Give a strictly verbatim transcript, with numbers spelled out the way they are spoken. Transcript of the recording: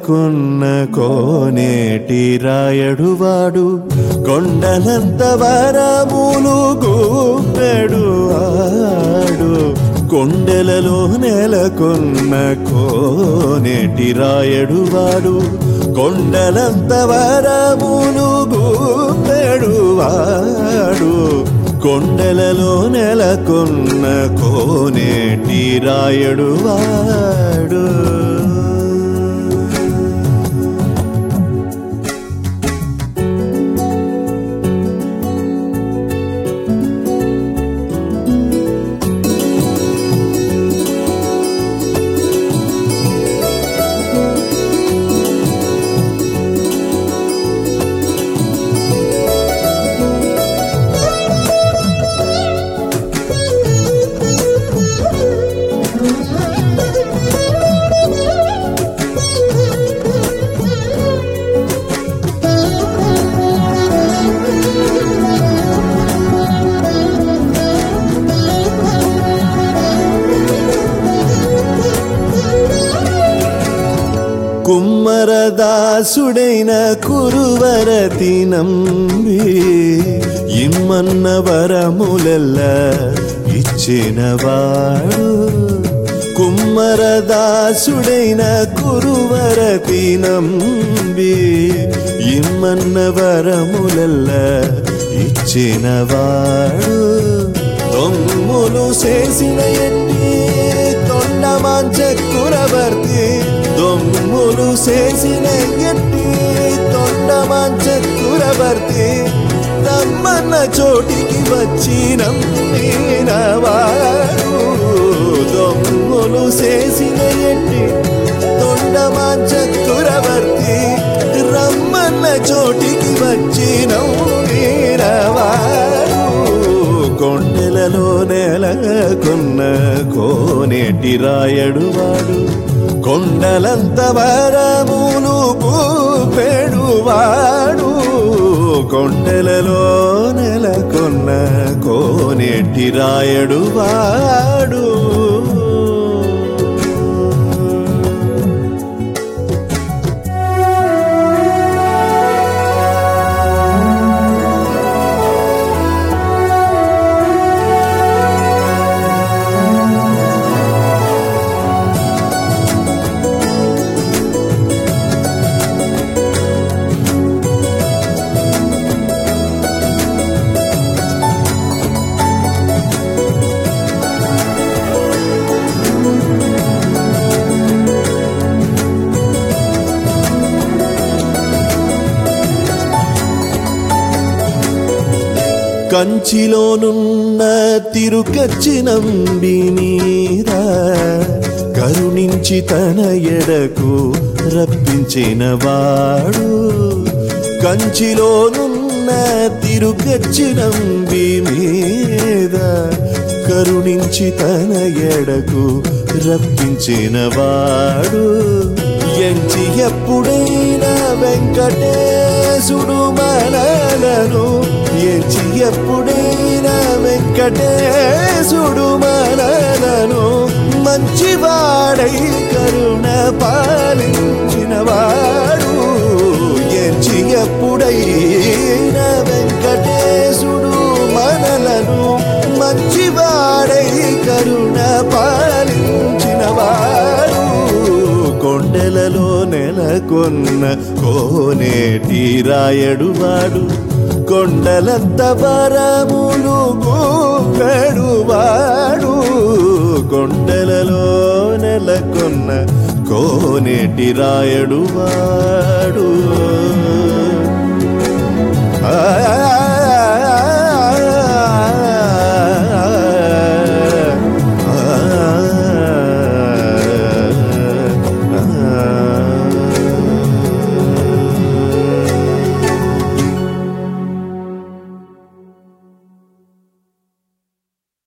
నెలకొన్న కోనేటి రాయడువాడు కొండలంత వరములు గూపెడు ఆడు కొండలలో నెలకొన్న కోనేటి రాయడువాడు కొండలంత వరములు గూపెడు వాడు కొండలలో నెలకొన్న కోనేటి రాయడువాడు కుమ్మరదాసుడైన కురువరతి నంబి ఇమ్మన్న వరములెల్ల ఇచ్చినవాడు కుమ్మరదాసుడైన కురువరతి నంబి ఇమ్మన్న వరములెల్ల ఇచ్చినవాడు దొమ్ములు చేసిన ఎన్ని తొండమాంచకురవర్తి దొమ్ములు చేసిన ఎట్టి తొండమాంచకురవర్తి రమ్మన్న చోటికి వచ్చి నమ్మినవాడు దొమ్ములు చేసిన ఎట్టి తొండమాంచకురవర్తి రమ్మన్న చోటికి వచ్చి నమ్మినవాడు కొండలలో నెలకొన్న కోనేటి రాయడువాడు కొండలంత వరములు గూపెడువాడు కొండలలో నెలకొన్న కోనేటి రాయడువాడు కంచిలోనున్న తిరుకచ్చి నంబి మీద కరుణించి తన ఎడకు రప్పించినవాడు కంచిలోనున్న తిరుకచ్చి నంబి మీద కరుణించి తన ఎడకు రప్పించినవాడు ఎంచి ఎప్పుడైనా వెంకటేశుడు మనలను ఎంచి ఎప్పుడైనా వెంకటేశుడు మనలను మంచివాడై కరుణ పాలించినవాడు ఎంచి ఎప్పుడైనా వెంకటేశుడు మనలను మంచివాడై కరుణ పాలించినవాడు కొండలలో నెలకొన్న కోనేటి రాయడువాడు కొండలంత వరములు గూపెడువాడు కొండలలో నెలకొన్న కోనేటి రాయడువాడు